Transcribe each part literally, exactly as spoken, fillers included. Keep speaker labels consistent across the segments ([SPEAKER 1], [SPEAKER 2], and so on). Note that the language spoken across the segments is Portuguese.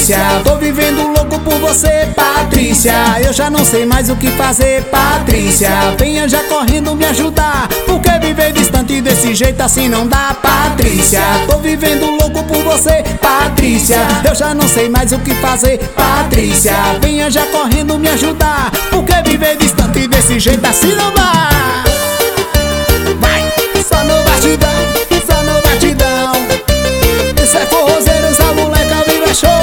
[SPEAKER 1] Patrícia. Tô vivendo louco por você, Patrícia. Eu já não sei mais o que fazer, Patrícia. Venha já correndo me ajudar, porque viver distante desse jeito assim não dá, Patrícia. Tô vivendo louco por você, Patrícia. Eu já não sei mais o que fazer, Patrícia. Venha já correndo me ajudar, porque viver distante desse jeito assim não dá. Vai, só no batidão, só no batidão. Isso é forrozeiros, a moleca viva show.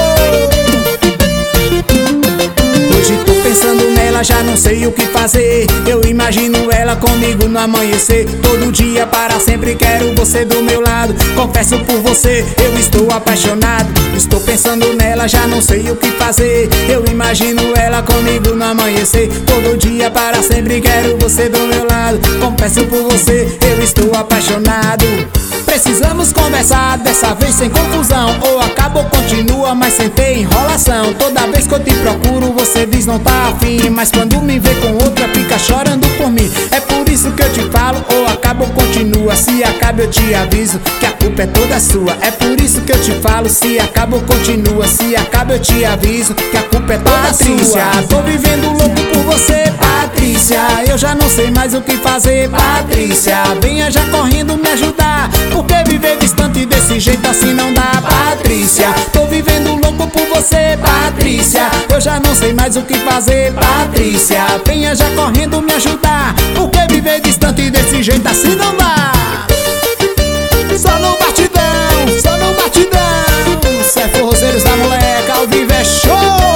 [SPEAKER 1] Hoje tô pensando nela, já não sei o que fazer. Eu imagino ela comigo no amanhecer. Todo dia para sempre quero você do meu lado. Confesso por você, eu estou apaixonado. Estou pensando nela, já não sei o que fazer. Eu imagino ela comigo no amanhecer. Todo dia para sempre quero você do meu lado. Confesso por você, eu estou apaixonado. Precisamos conversar, dessa vez sem confusão. Ou acaba ou continua, mas sem ter enrolação. Toda vez que eu te procuro, você diz não tá afim, mas quando me vê com outra, fica chorando por mim. É por isso que eu te falo, ou acaba ou continua. Se acaba eu te aviso, que a culpa é toda sua. É por isso que eu te falo, se acaba ou continua. Se acaba eu te aviso, que a culpa é toda Patrícia, sua. Tô vivendo louco por você, Patrícia. Eu já não sei mais o que fazer, Patrícia. Venha já correndo me ajudar, porque viver distante desse jeito assim não dá, Patrícia. Tô vivendo louco por você, Patrícia. Eu já não sei mais o que fazer, Patrícia. Venha já correndo me ajudar, porque viver distante desse jeito assim não dá. Só no batidão, só no batidão. Cê é forrozeiros da moleca, ao vivo é show.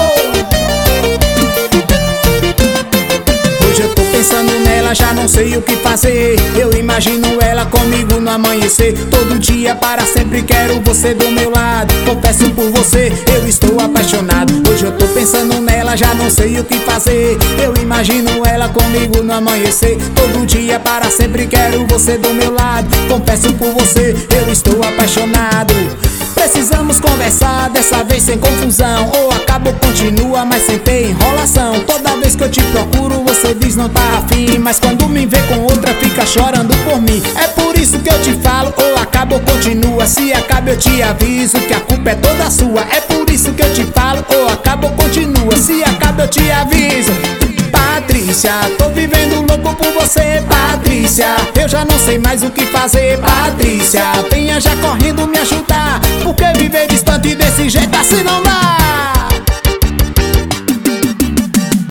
[SPEAKER 1] Hoje eu tô pensando nela, já não sei o que fazer. Eu imagino ela comigo no amanhecer. Todo dia para sempre quero você do meu lado. Confesso por você, eu estou apaixonado. Hoje eu tô pensando nela, já não sei o que fazer. Eu imagino ela comigo no amanhecer. Todo dia para sempre quero você do meu lado. Confesso por você, eu estou apaixonado. Precisamos conversar, dessa vez sem confusão. Ou acaba ou continua, mas sem ter enrolação. Toda vez que eu te procuro, você diz não tá afim, mas quando me vê com outra, fica chorando por mim. É por isso que eu te falo, ou acaba ou continua. Se acaba eu te aviso, que a culpa é toda sua. É por isso que eu te falo, ou acaba ou continua. Se acaba eu te aviso, Patrícia. Tô vivendo louco por você, Patrícia. Eu já não sei mais o que fazer, Patrícia. Venha já correndo me ajudar, porque viver distante desse jeito assim não dá.